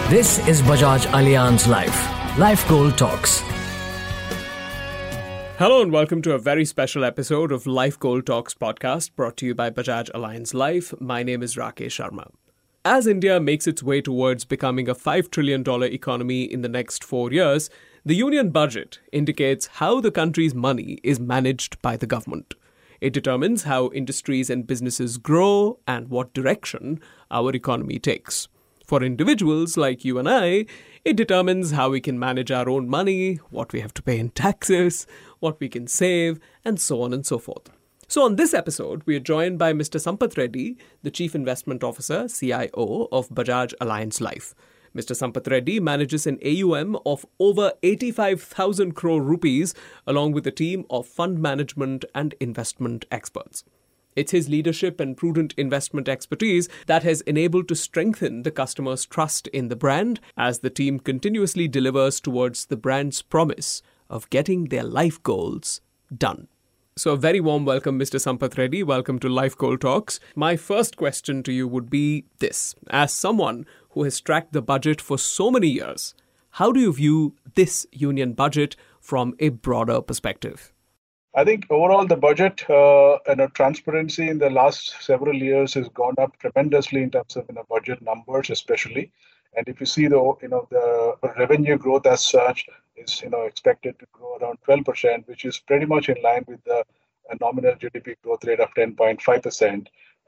This is Bajaj Allianz Life Goal Talks. Hello and welcome to a very special episode of Life Goal Talks podcast brought to you by Bajaj Allianz Life. My name is Rakesh Sharma. As India makes its way towards becoming a $5 trillion economy in the next 4 years, the union budget indicates how the country's money is managed by the government. It determines how industries and businesses grow and what direction our economy takes. For individuals like you and I, it determines how we can manage our own money, what we have to pay in taxes, what we can save, and so on and so forth. So on this episode, we are joined by Mr. Sampath Reddy, the Chief Investment Officer, CIO of Bajaj Allianz Life. Mr. Sampath Reddy manages an AUM of over 85,000 crore rupees along with a team of fund management and investment experts. It's his leadership and prudent investment expertise that has enabled to strengthen the customer's trust in the brand as the team continuously delivers towards the brand's promise of getting their life goals done. So a very warm welcome, Mr. Sampath Reddy. Welcome to Life Goal Talks. My first question to you would be this. As someone who has tracked the budget for so many years, how do you view this union budget from a broader perspective? I think overall the budget and transparency in the last several years has gone up tremendously in terms of budget numbers, especially. And if you see the revenue growth as such is expected to grow around 12%, which is pretty much in line with the nominal GDP growth rate of 10.5%.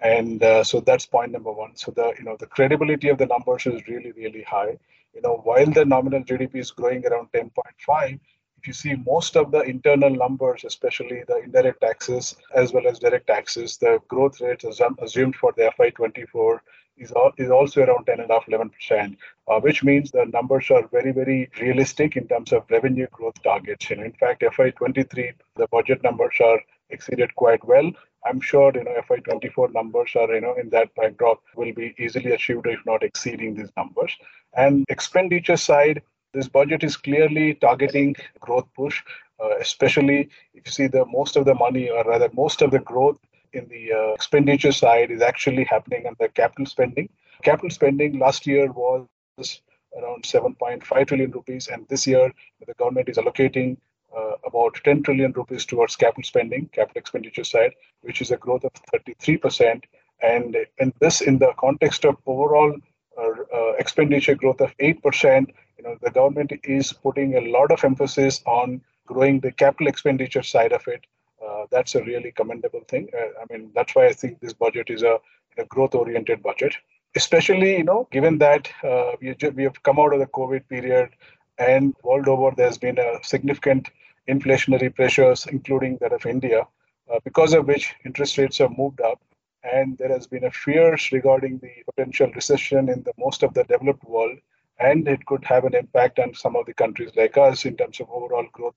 And so that's point number one. So the credibility of the numbers is really, really high. While the nominal GDP is growing around 10.5, if you see most of the internal numbers, especially the indirect taxes as well as direct taxes, the growth rate assumed for the FY24 is also around 10.5-11%, which means the numbers are very, very realistic in terms of revenue growth targets. In fact, FY23, the budget numbers are exceeded quite well. I'm sure FY24 numbers are in that backdrop will be easily achieved, if not exceeding these numbers. And expenditure side, this budget is clearly targeting growth push, especially if you see most of the money, or rather most of the growth in the expenditure side is actually happening on the capital spending. Capital spending last year was around 7.5 trillion rupees, and this year the government is allocating about 10 trillion rupees towards capital spending, capital expenditure side, which is a growth of 33%. And this in the context of overall expenditure growth of 8%, the government is putting a lot of emphasis on growing the capital expenditure side of it. That's a really commendable thing. That's why I think this budget is a growth-oriented budget, especially, given that we have come out of the COVID period and world over there's been a significant inflationary pressures, including that of India, because of which interest rates have moved up. And there has been a fears regarding the potential recession in most of the developed world, and it could have an impact on some of the countries like us in terms of overall growth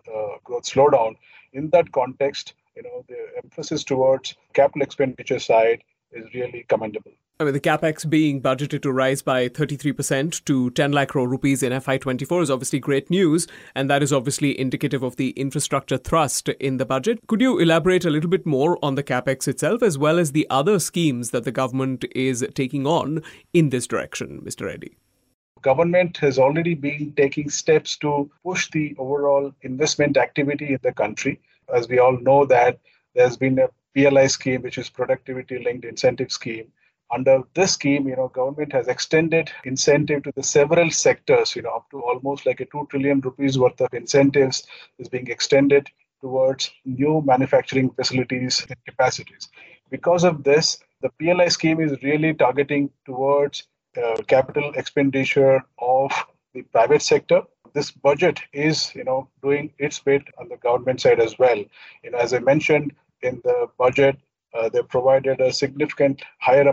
slowdown. In that context, the emphasis towards capital expenditure side is really commendable. The capex being budgeted to rise by 33% to 10 lakh crore rupees in FY24 is obviously great news, and that is obviously indicative of the infrastructure thrust in the budget. Could you elaborate a little bit more on the capex itself, as well as the other schemes that the government is taking on in this direction, Mr. Reddy? Government has already been taking steps to push the overall investment activity in the country. As we all know that there's been a PLI scheme, which is Productivity Linked Incentive Scheme. Under this scheme, government has extended incentive to the several sectors, up to almost like a 2 trillion rupees worth of incentives is being extended towards new manufacturing facilities and capacities. Because of this, the PLI scheme is really targeting towards capital expenditure of the private sector. This budget is, doing its bit on the government side as well. As I mentioned in the budget, they provided a significantly higher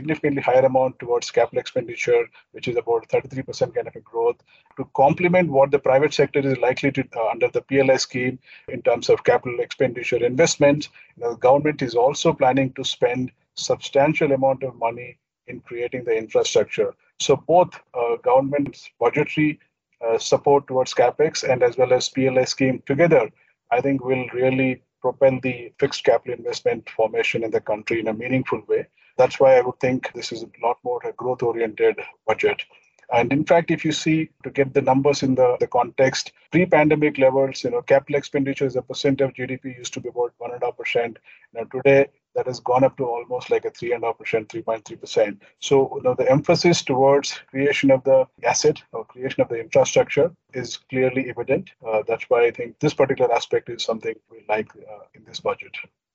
amount towards capital expenditure, which is about 33% kind of a growth, to complement what the private sector is likely to under the PLI scheme in terms of capital expenditure investments. The government is also planning to spend substantial amount of money in creating the infrastructure. So both government's budgetary support towards capex and as well as PLI scheme together, I think will really propel the fixed capital investment formation in the country in a meaningful way. That's why I would think this is a lot more a growth-oriented budget. And in fact, if you see, to get the numbers in the context, pre-pandemic levels, capital expenditure as a percent of GDP used to be about 1.5%. Now today, that has gone up to almost like a 3.5%, 3.3%. So the emphasis towards creation of the asset or creation of the infrastructure is clearly evident. That's why I think this particular aspect is something we like in this budget.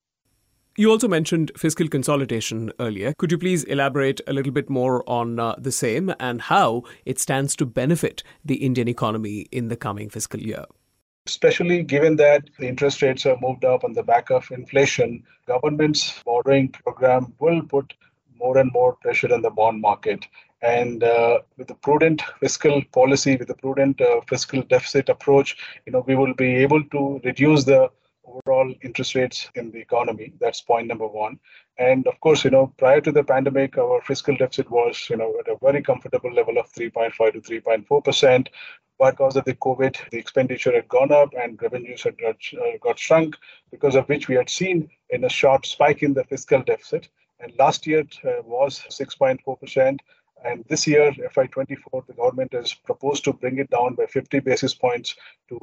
You also mentioned fiscal consolidation earlier. Could you please elaborate a little bit more on the same and how it stands to benefit the Indian economy in the coming fiscal year? Especially given that the interest rates have moved up on the back of inflation, government's borrowing program will put more and more pressure on the bond market. And with the prudent fiscal policy, with the prudent fiscal deficit approach, we will be able to reduce the overall interest rates in the economy. That's point number one. And of course, prior to the pandemic, our fiscal deficit was, at a very comfortable level of 3.5 to 3.4%. But because of the COVID, the expenditure had gone up and revenues had got shrunk, because of which we had seen in a sharp spike in the fiscal deficit. And last year it was 6.4%. And this year, FY24, the government has proposed to bring it down by 50 basis points to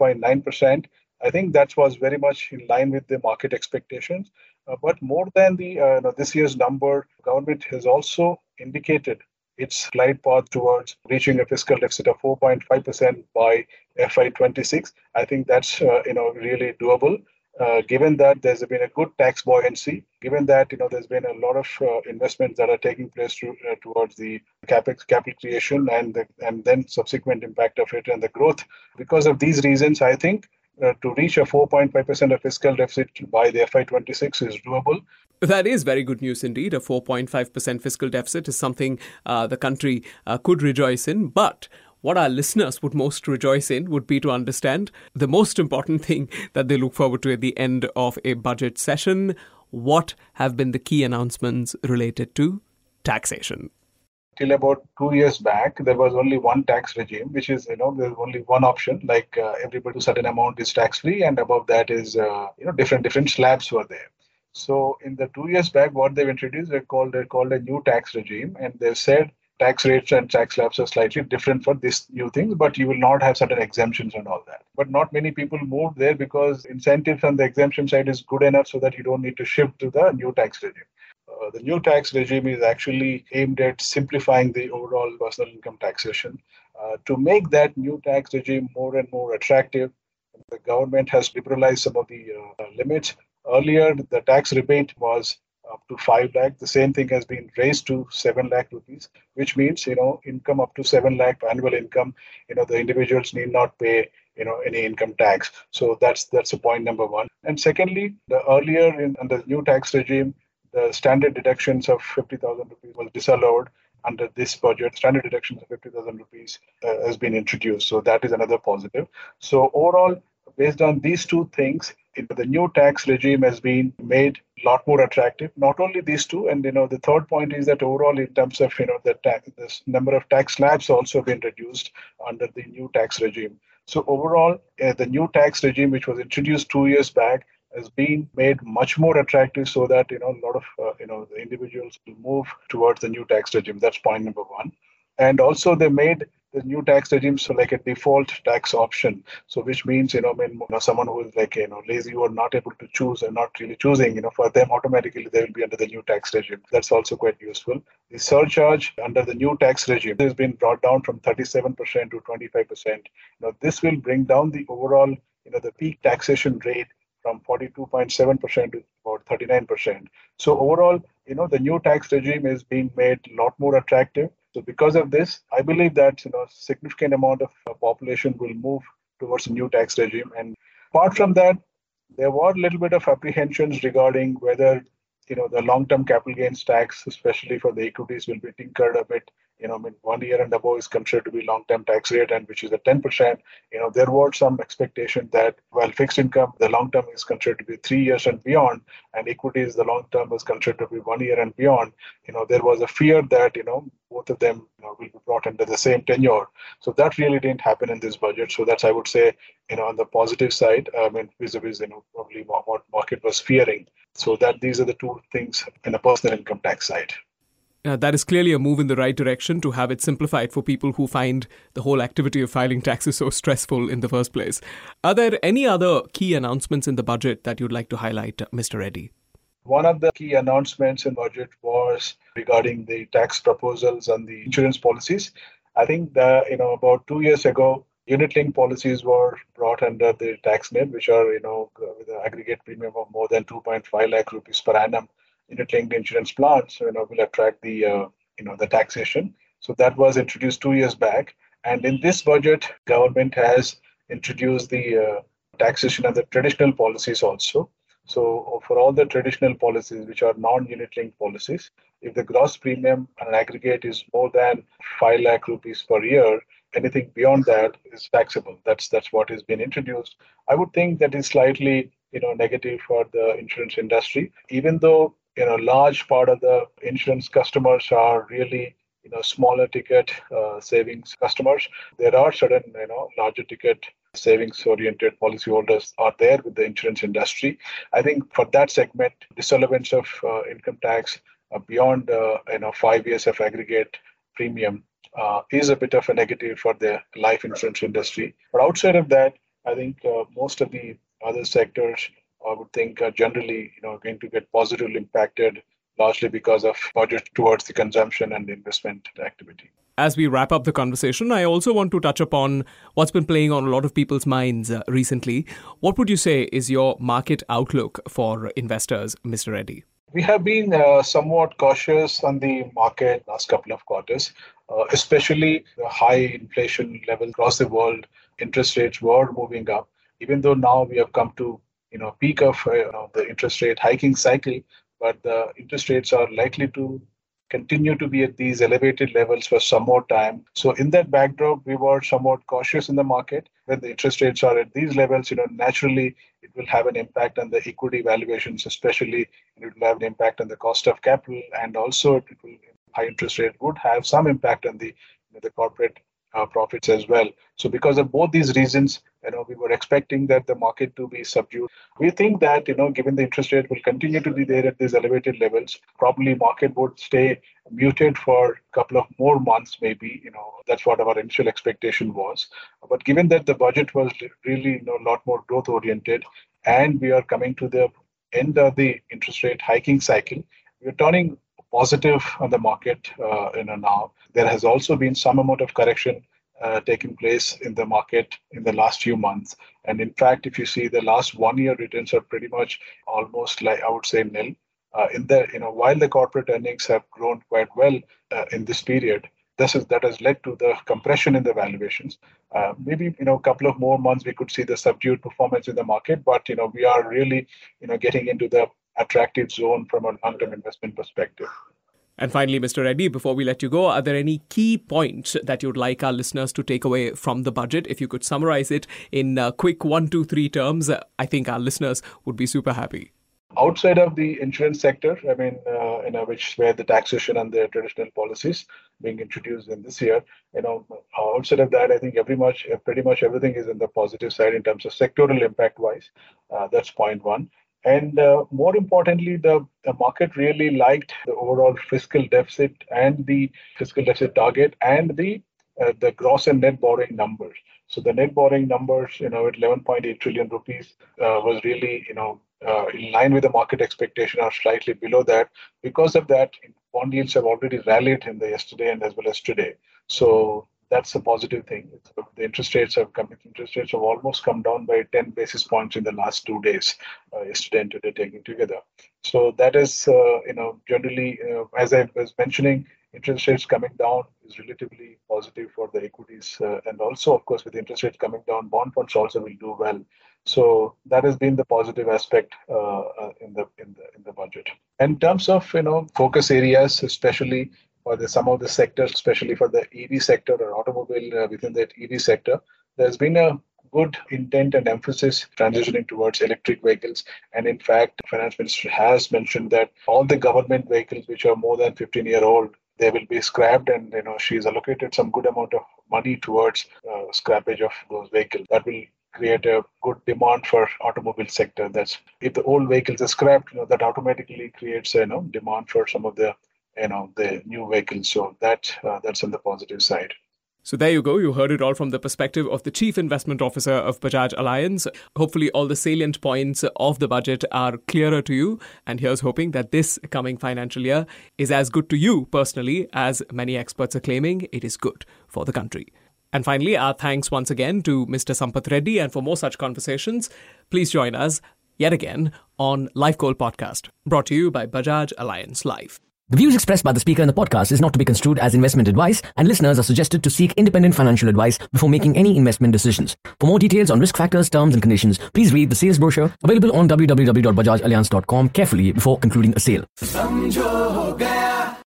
5.9%. I think that was very much in line with the market expectations. But more than the this year's number, government has also indicated its glide path towards reaching a fiscal deficit of 4.5% by FY26. I think that's really doable. Given that there's been a good tax buoyancy, given that there's been a lot of investments that are taking place towards the capex, capital creation, and then subsequent impact of it and the growth. Because of these reasons, I think to reach a 4.5% of fiscal deficit by the FY26 is doable. That is very good news indeed. A 4.5% fiscal deficit is something the country could rejoice in. But what our listeners would most rejoice in would be to understand the most important thing that they look forward to at the end of a budget session. What have been the key announcements related to taxation? Till about 2 years back, there was only one tax regime, which is, there's only one option, like everybody to a certain amount is tax-free, and above that is, different slabs were there. So in the 2 years back, what they've introduced, they're called a new tax regime, and they've said tax rates and tax slabs are slightly different for this new things, but you will not have certain exemptions and all that. But not many people moved there because incentives on the exemption side is good enough so that you don't need to shift to the new tax regime. The new tax regime is actually aimed at simplifying the overall personal income taxation. To make that new tax regime more and more attractive, the government has liberalized some of the limits. Earlier, the tax rebate was up to 5 lakh. The same thing has been raised to 7 lakh rupees, which means, income up to 7 lakh annual income, the individuals need not pay, any income tax. So that's a point number one. And secondly, the earlier in the new tax regime, the standard deductions of 50,000 rupees was disallowed. Under this budget, standard deductions of 50,000 rupees has been introduced. So that is another positive. So overall, based on these two things, the new tax regime has been made a lot more attractive. Not only these two, and the third point is that overall, in terms of the number of tax slabs also been reduced under the new tax regime. So overall, the new tax regime, which was introduced 2 years back, has been made much more attractive so that a lot of the individuals will move towards the new tax regime. That's point number one. And also they made the new tax regime so like a default tax option. So which means someone who is like lazy or not able to choose and not really choosing, for them automatically they will be under the new tax regime. That's also quite useful. The surcharge under the new tax regime has been brought down from 37% to 25%. This will bring down the overall the peak taxation rate from 42.7% to about 39%. So overall, the new tax regime is being made a lot more attractive. So because of this, I believe that significant amount of population will move towards a new tax regime. And apart from that, there were a little bit of apprehensions regarding whether the long-term capital gains tax, especially for the equities, will be tinkered a bit. 1 year and above is considered to be long-term tax rate, and which is at 10%. There was some expectation that while fixed income, the long-term is considered to be 3 years and beyond, and equities, the long-term is considered to be 1 year and beyond. There was a fear that both of them will be brought under the same tenure. So that really didn't happen in this budget. So that's, I would say, on the positive side, vis-a-vis probably what market was fearing. So that these are the two things in the personal income tax side. That is clearly a move in the right direction to have it simplified for people who find the whole activity of filing taxes so stressful in the first place. Are there any other key announcements in the budget that you'd like to highlight, Mr. Reddy? One of the key announcements in budget was regarding the tax proposals and the insurance policies. I think that about 2 years ago, unit-linked policies were brought under the tax net, which are with an aggregate premium of more than 2.5 lakh rupees per annum. Unit-linked insurance plans will attract the taxation. So that was introduced 2 years back, and in this budget, government has introduced the taxation of the traditional policies also. So for all the traditional policies, which are non-unit linked policies, if the gross premium on an aggregate is more than 5 lakh rupees per year, anything beyond that is taxable. That's what has been introduced. I would think that is slightly negative for the insurance industry, even though large part of the insurance customers are really smaller ticket savings customers. There are certain larger ticket savings oriented policyholders are there with the insurance industry. I think for that segment, disallowance of income tax beyond 5 years of aggregate premium is a bit of a negative for the life insurance industry. But outside of that, I think most of the other sectors I would think are generally going to get positively impacted, largely because of budget towards the consumption and investment activity. As we wrap up the conversation, I also want to touch upon what's been playing on a lot of people's minds recently. What would you say is your market outlook for investors, Mr. Reddy? We have been somewhat cautious on the market last couple of quarters, especially the high inflation level across the world. Interest rates were moving up, even though now we have come to peak of the interest rate hiking cycle, but the interest rates are likely to continue to be at these elevated levels for some more time. So in that backdrop, we were somewhat cautious in the market. When the interest rates are at these levels, naturally it will have an impact on the equity valuations, especially it will have an impact on the cost of capital, and also high interest rate would have some impact on the corporate profits as well. So because of both these reasons, we were expecting that the market to be subdued. We think that, given the interest rate will continue to be there at these elevated levels, probably market would stay muted for a couple of more months, maybe, that's what our initial expectation was. But given that the budget was really, a lot more growth oriented, and we are coming to the end of the interest rate hiking cycle, we're turning positive on the market now. There has also been some amount of correction taking place in the market in the last few months. And in fact, if you see the last 1 year returns are pretty much almost like, I would say, nil. While the corporate earnings have grown quite well in this period, that has led to the compression in the valuations. Maybe a couple of more months we could see the subdued performance in the market, but we are really getting into the attractive zone from a long-term investment perspective. And finally, Mr. Reddy, before we let you go, are there any key points that you'd like our listeners to take away from the budget? If you could summarize it in quick 1, 2, 3 terms, I think our listeners would be super happy. Outside of the insurance sector, where the taxation and the traditional policies being introduced in this year, outside of that, I think pretty much everything is in the positive side in terms of sectoral impact wise. That's point one. And more importantly, the market really liked the overall fiscal deficit and the fiscal deficit target and the gross and net borrowing numbers. So the net borrowing numbers, at 11.8 trillion rupees was really, in line with the market expectation or slightly below that. Because of that, bond yields have already rallied in the yesterday and as well as today. So that's a positive thing. The interest rates have almost come down by 10 basis points in the last 2 days, yesterday and today taken together. So that is, generally, as I was mentioning, interest rates coming down is relatively positive for the equities, and also, of course, with interest rates coming down, bond funds also will do well. So that has been the positive aspect in the budget. In terms of focus areas, especially for some of the sectors, especially for the EV sector or automobile within that EV sector, there's been a good intent and emphasis transitioning towards electric vehicles. And in fact, the finance minister has mentioned that all the government vehicles which are more than 15-year-old, they will be scrapped, and she's allocated some good amount of money towards scrappage of those vehicles. That will create a good demand for automobile sector. That's if the old vehicles are scrapped, that automatically creates a demand for some of the the new vehicles. So that's on the positive side. So there you go. You heard it all from the perspective of the Chief Investment Officer of Bajaj Allianz. Hopefully all the salient points of the budget are clearer to you. And here's hoping that this coming financial year is as good to you personally as many experts are claiming it is good for the country. And finally, our thanks once again to Mr. Sampath Reddy. And for more such conversations, please join us yet again on Life Goal Podcast, brought to you by Bajaj Allianz Life. The views expressed by the speaker in the podcast is not to be construed as investment advice, and listeners are suggested to seek independent financial advice before making any investment decisions. For more details on risk factors, terms and conditions, please read the sales brochure available on www.bajajallianz.com carefully before concluding a sale.